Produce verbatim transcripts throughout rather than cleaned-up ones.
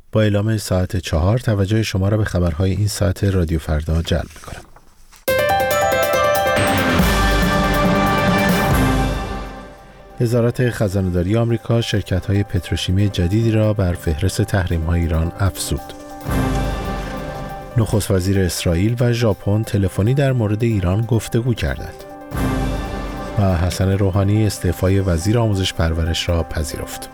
با اعلام ساعت چهار توجه شما را به خبرهای این ساعت رادیو فردا جلب می‌کنم. وزارت خزانه‌داری آمریکا شرکت‌های پتروشیمی جدیدی را بر فهرست تحریم‌های ایران افزود. نخست وزیر اسرائیل و ژاپن تلفنی در مورد ایران گفتگو کردند. و حسن روحانی استعفای وزیر آموزش پرورش را پذیرفت.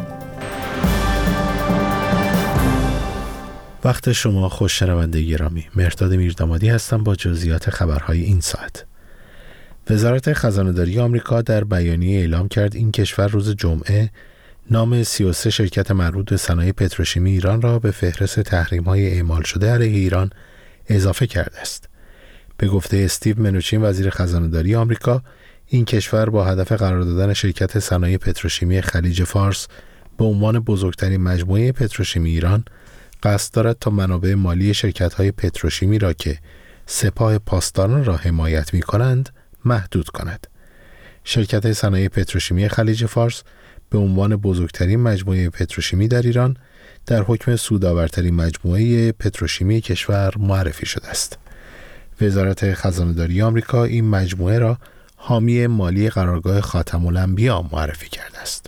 وقت شما خوش شنونده گرامی، مهرداد میردامادی هستم با جزئیات خبرهای این ساعت. وزارت خزانه‌داری آمریکا در بیانیه اعلام کرد این کشور روز جمعه نام سی و سه شرکت مربوط به صنایع پتروشیمی ایران را به فهرست تحریم‌های اعمال شده علیه ایران اضافه کرده است. به گفته استیو منوچین وزیر خزانه‌داری آمریکا، این کشور با هدف قرار دادن شرکت صنایع پتروشیمی خلیج فارس به عنوان بزرگترین مجموعه پتروشیمی ایران قصد دارد تا منابع مالی شرکت‌های پتروشیمی را که سپاه پاسداران را حمایت می‌کنند محدود کند. شرکت صنایع پتروشیمی خلیج فارس به عنوان بزرگترین مجموعه پتروشیمی در ایران در حکم سودآورترین مجموعه پتروشیمی کشور معرفی شده است. وزارت خزانه‌داری آمریکا این مجموعه را حامی مالی قرارگاه خاتم الانبیا معرفی کرده است.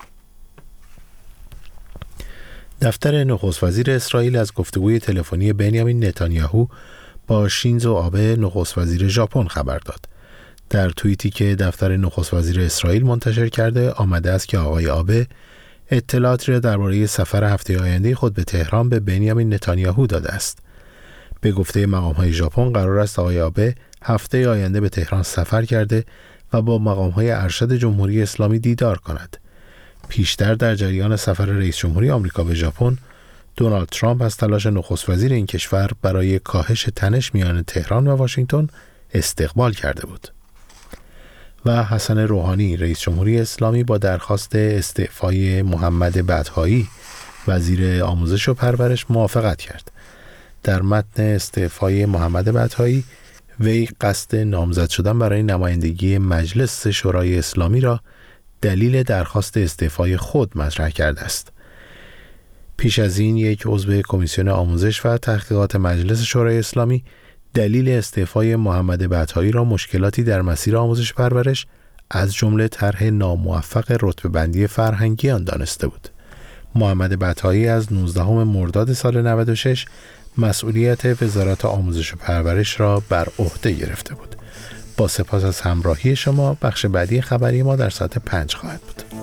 دفتر نخست وزیر اسرائیل از گفتگوی تلفنی بنیامین نتانیاهو با شینزو آبه نخست وزیر ژاپن خبر داد. در توییتی که دفتر نخست وزیر اسرائیل منتشر کرده آمده است که آقای آبه اطلاعاتی را درباره سفر هفته آینده خود به تهران به بنیامین نتانیاهو داده است. به گفته مقام‌های ژاپن قرار است آقای آبه هفته آینده به تهران سفر کرده و با مقام‌های ارشد جمهوری اسلامی دیدار کند. پیشتر در جریان سفر رئیس جمهوری آمریکا به ژاپن، دونالد ترامپ از تلاش نخست وزیر این کشور برای کاهش تنش میان تهران و واشنگتن استقبال کرده بود. و حسن روحانی رئیس جمهوری اسلامی با درخواست استعفای محمد بطحایی وزیر آموزش و پرورش موافقت کرد. در متن استعفای محمد بطحایی وی قصد نامزد شدن برای نمایندگی مجلس شورای اسلامی را دلیل درخواست استعفای خود مطرح کرده است. پیش از این یک عضو کمیسیون آموزش و تحقیقات مجلس شورای اسلامی دلیل استعفای محمد بطحایی را مشکلاتی در مسیر آموزش پرورش از جمله طرح ناموفق رتبه بندی فرهنگی آن دانسته بود. محمد بطحایی از نوزدهم مرداد سال نود و شش مسئولیت وزارت آموزش و پرورش را بر عهده گرفته بود. با سپاس از همراهی شما، بخش بعدی خبری ما در ساعت پنج خواهد بود.